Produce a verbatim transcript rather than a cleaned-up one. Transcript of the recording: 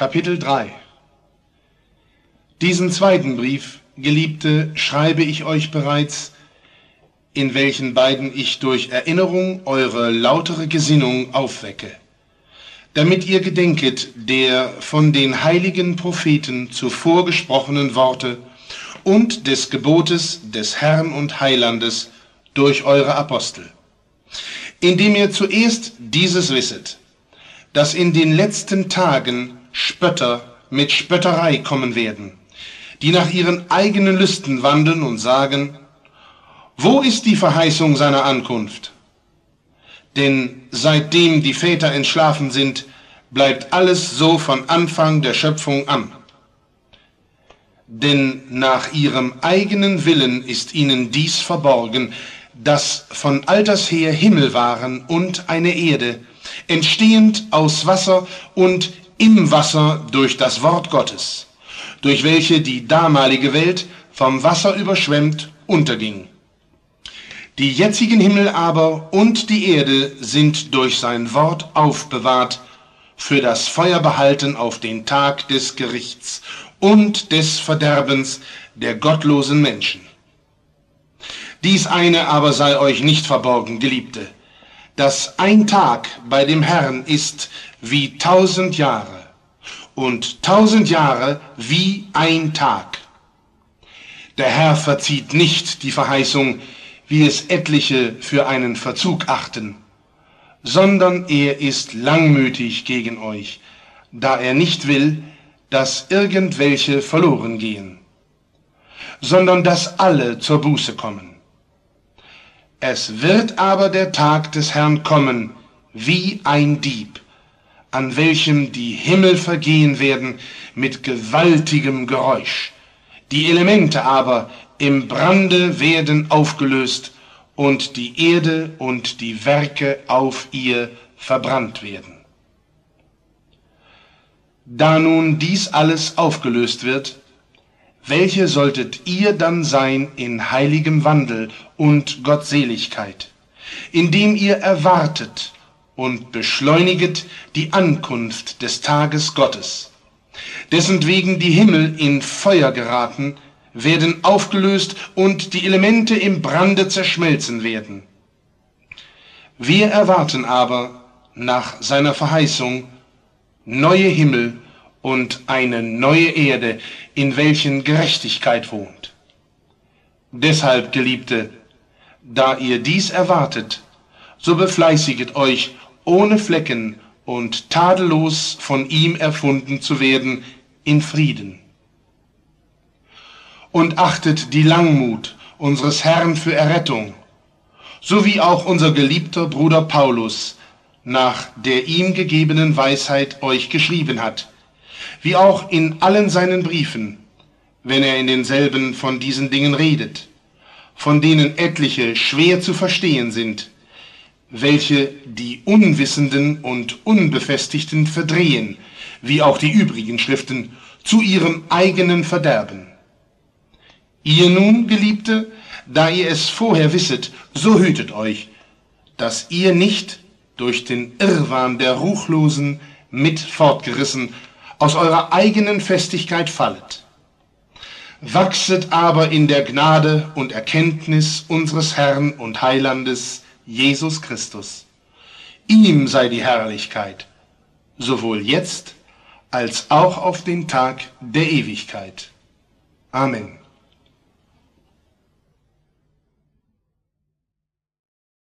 Kapitel drei. Diesen zweiten Brief, Geliebte, schreibe ich euch bereits, in welchen beiden ich durch Erinnerung eure lautere Gesinnung aufwecke, damit ihr gedenket der von den heiligen Propheten zuvor gesprochenen Worte und des Gebotes des Herrn und Heilandes durch eure Apostel, indem ihr zuerst dieses wisset, dass in den letzten Tagen Spötter mit Spötterei kommen werden, die nach ihren eigenen Lüsten wandeln und sagen: Wo ist die Verheißung seiner Ankunft? Denn seitdem die Väter entschlafen sind, bleibt alles so von Anfang der Schöpfung an. Denn nach ihrem eigenen Willen ist ihnen dies verborgen, dass von alters her Himmel waren und eine Erde, entstehend aus Wasser und im Wasser durch das Wort Gottes, durch welche die damalige Welt vom Wasser überschwemmt unterging. Die jetzigen Himmel aber und die Erde sind durch sein Wort aufbewahrt, für das Feuer behalten auf den Tag des Gerichts und des Verderbens der gottlosen Menschen. Dies eine aber sei euch nicht verborgen, Geliebte, dass ein Tag bei dem Herrn ist wie tausend Jahre und tausend Jahre wie ein Tag. Der Herr verzieht nicht die Verheißung, wie es etliche für einen Verzug achten, sondern er ist langmütig gegen euch, da er nicht will, dass irgendwelche verloren gehen, sondern dass alle zur Buße kommen. Es wird aber der Tag des Herrn kommen, wie ein Dieb, an welchem die Himmel vergehen werden mit gewaltigem Geräusch, die Elemente aber im Brande werden aufgelöst und die Erde und die Werke auf ihr verbrannt werden. Da nun dies alles aufgelöst wird, welche solltet ihr dann sein in heiligem Wandel und Gottseligkeit, indem ihr erwartet und beschleuniget die Ankunft des Tages Gottes, dessen wegen die Himmel in Feuer geraten, werden aufgelöst und die Elemente im Brande zerschmelzen werden. Wir erwarten aber nach seiner Verheißung neue Himmel und eine neue Erde, in welchen Gerechtigkeit wohnt. Deshalb, Geliebte, da ihr dies erwartet, so befleißiget euch, ohne Flecken und tadellos von ihm erfunden zu werden, in Frieden. Und achtet die Langmut unseres Herrn für Errettung, so wie auch unser geliebter Bruder Paulus nach der ihm gegebenen Weisheit euch geschrieben hat, wie auch in allen seinen Briefen, wenn er in denselben von diesen Dingen redet, von denen etliche schwer zu verstehen sind, welche die Unwissenden und Unbefestigten verdrehen, wie auch die übrigen Schriften, zu ihrem eigenen Verderben. Ihr nun, Geliebte, da ihr es vorher wisset, so hütet euch, dass ihr nicht durch den Irrwahn der Ruchlosen mit fortgerissen aus eurer eigenen Festigkeit fallet. Wachset aber in der Gnade und Erkenntnis unseres Herrn und Heilandes Jesus Christus. Ihm sei die Herrlichkeit, sowohl jetzt als auch auf den Tag der Ewigkeit. Amen.